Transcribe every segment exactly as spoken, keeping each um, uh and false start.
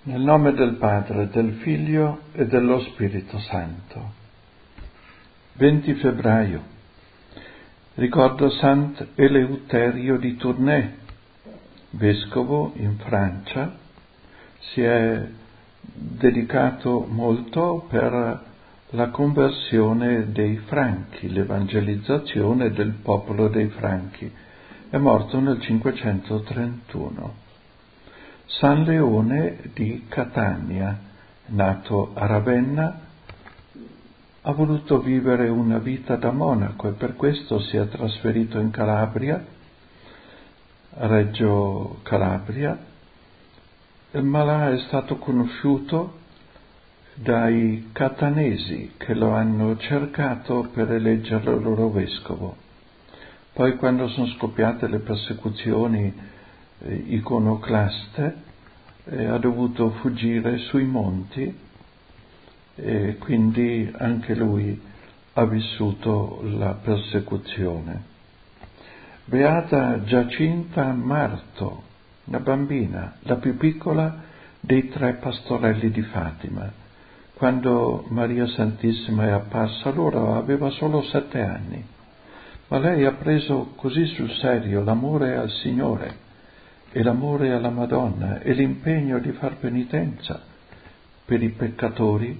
Nel nome del Padre, del Figlio e dello Spirito Santo. venti febbraio. Ricordo Sant'Eleuterio di Tournai, vescovo in Francia. Si è dedicato molto per la conversione dei Franchi, l'evangelizzazione del popolo dei Franchi. È morto nel cinquecentotrentuno. San Leone di Catania, nato a Ravenna, ha voluto vivere una vita da monaco e per questo si è trasferito in Calabria, a Reggio Calabria, ma là è stato conosciuto dai catanesi che lo hanno cercato per eleggerlo loro vescovo. Poi, quando sono scoppiate le persecuzioni iconoclaste, eh, ha dovuto fuggire sui monti e quindi anche lui ha vissuto la persecuzione. Beata Giacinta Marto, una bambina, la più piccola dei tre pastorelli di Fatima. Quando Maria Santissima è apparsa loro aveva solo sette anni, ma lei ha preso così sul serio l'amore al Signore e l'amore alla Madonna e l'impegno di far penitenza per i peccatori,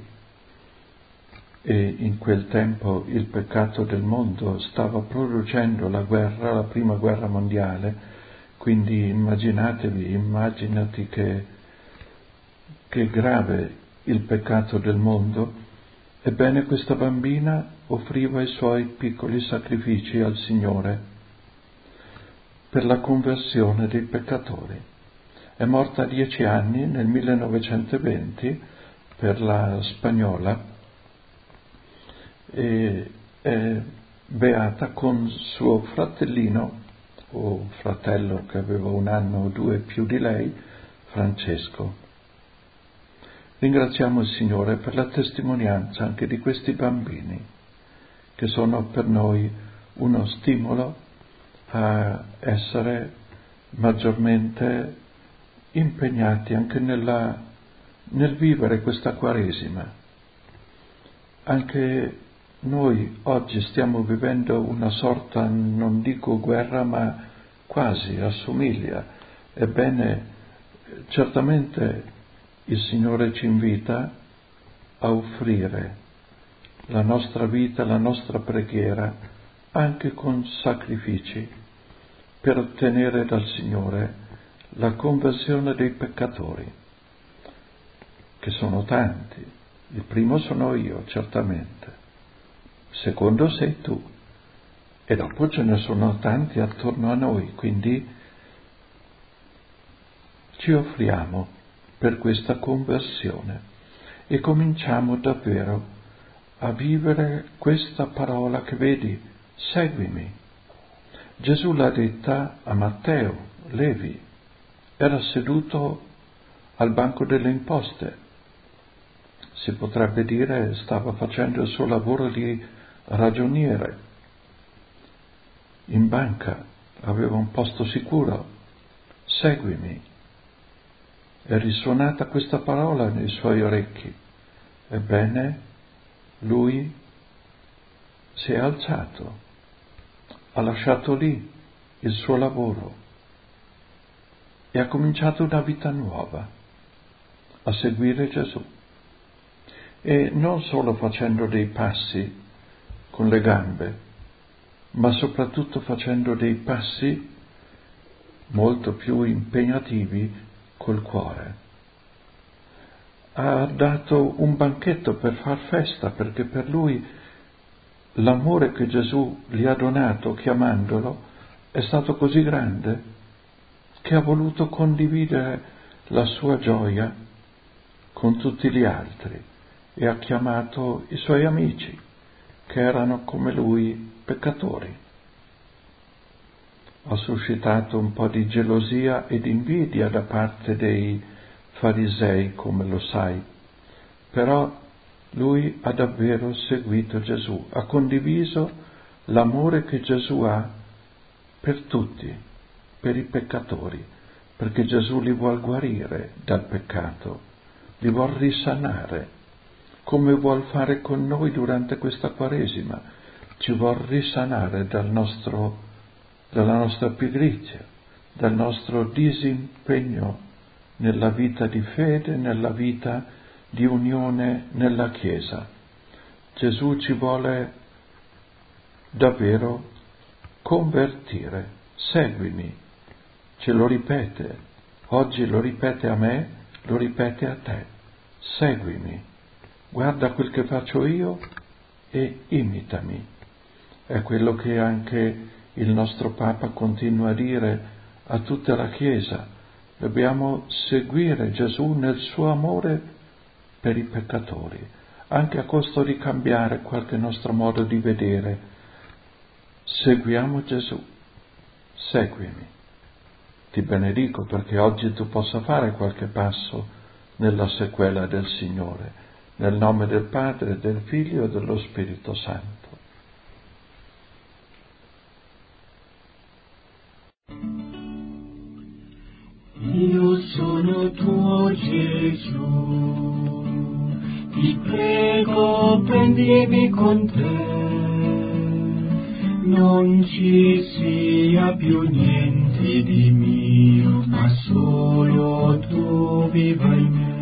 e in quel tempo il peccato del mondo stava producendo la guerra, la prima guerra mondiale, quindi immaginatevi, immaginati che, che grave il peccato del mondo. Ebbene, questa bambina offriva i suoi piccoli sacrifici al Signore per la conversione dei peccatori. È morta a dieci anni, nel millenovecentoventi, per la Spagnola, e è beata con suo fratellino, o fratello che aveva un anno o due più di lei, Francesco. Ringraziamo il Signore per la testimonianza anche di questi bambini, che sono per noi uno stimolo a essere maggiormente impegnati anche nella, nel vivere questa Quaresima. Anche noi oggi stiamo vivendo una sorta, non dico guerra, ma quasi assomiglia. Ebbene, certamente il Signore ci invita a offrire la nostra vita, la nostra preghiera, anche con sacrifici, per ottenere dal Signore la conversione dei peccatori, che sono tanti. Il primo sono io, certamente. Il secondo sei tu. E dopo ce ne sono tanti attorno a noi, quindi ci offriamo per questa conversione e cominciamo davvero a vivere questa parola che vedi, seguimi. Gesù l'ha detta a Matteo, Levi, era seduto al banco delle imposte. Si potrebbe dire stava facendo il suo lavoro di ragioniere. In banca aveva un posto sicuro. Seguimi. È risuonata questa parola nei suoi orecchi. Ebbene, lui si è alzato, ha lasciato lì il suo lavoro e ha cominciato una vita nuova, a seguire Gesù. E non solo facendo dei passi con le gambe, ma soprattutto facendo dei passi molto più impegnativi col cuore. Ha dato un banchetto per far festa, perché per lui l'amore che Gesù gli ha donato chiamandolo è stato così grande che ha voluto condividere la sua gioia con tutti gli altri e ha chiamato i suoi amici, che erano come lui peccatori. Ha suscitato un po' di gelosia ed invidia da parte dei farisei, come lo sai, però lui ha davvero seguito Gesù, ha condiviso l'amore che Gesù ha per tutti, per i peccatori, perché Gesù li vuol guarire dal peccato li vuol risanare, come vuol fare con noi durante questa Quaresima. Ci vuol risanare dal nostro, dalla nostra pigrizia, dal nostro disimpegno nella vita di fede, nella vita di unione nella Chiesa. Gesù ci vuole davvero convertire. Seguimi, ce lo ripete, oggi lo ripete a me, lo ripete a te. Seguimi, guarda quel che faccio io e imitami. È quello che anche il nostro Papa continua a dire a tutta la Chiesa. Dobbiamo seguire Gesù nel suo amore per i peccatori, anche a costo di cambiare qualche nostro modo di vedere. Seguiamo Gesù, seguimi. Ti benedico perché oggi tu possa fare qualche passo nella sequela del Signore, nel nome del Padre, del Figlio e dello Spirito Santo. Io sono tuo Gesù, ti prego prendimi con te, non ci sia più niente di mio, ma solo tu viva in me.